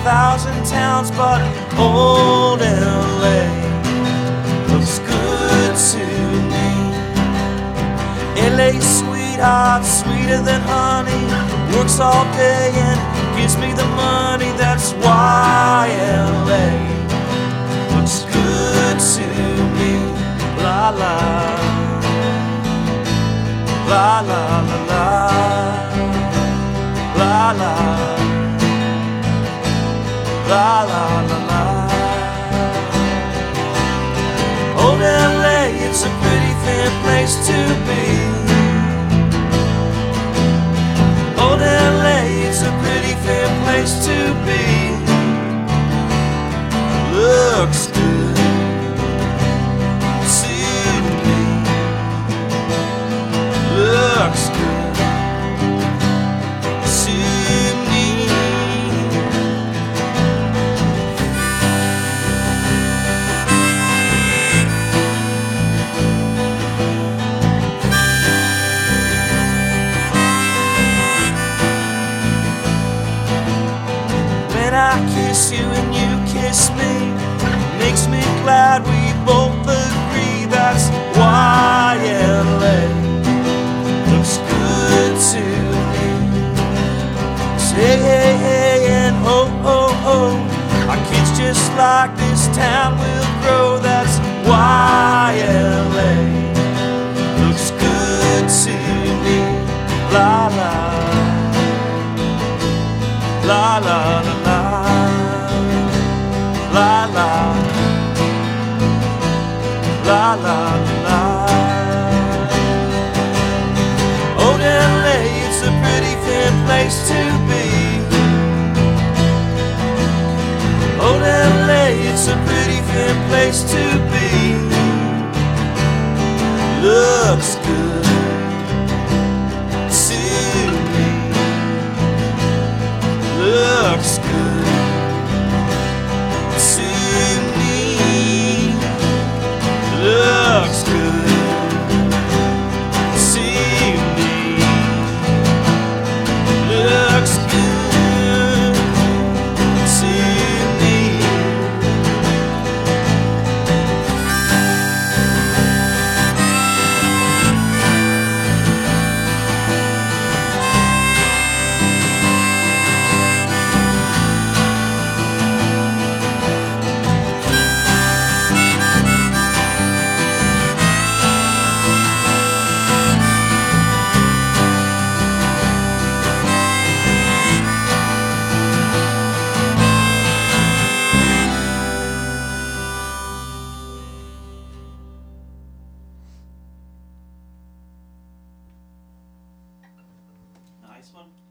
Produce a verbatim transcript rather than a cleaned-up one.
thousand towns, but old L A looks good to me. L A sweetheart, sweeter than honey, works all day and gives me the money. That's why L A looks good to me. La la, la la la la, la la, la la la la. Old L A, it's a pretty fair place to be. Old L A, it's a pretty fair place to be. Looks good to me. Looks good to me. When I kiss you and you kiss me, makes me glad we both agree. That's why L A looks good to me. Say hey hey and oh oh oh, our kids just like this town will grow. That's why L A looks good to me. La la, la la la la, la la, la la la. Old L A, it's a pretty fair place to be. Old L A, it's a pretty fair place to be. Looks good to me. Looks good to me. Looks good to me. Looks good to me. Nice one.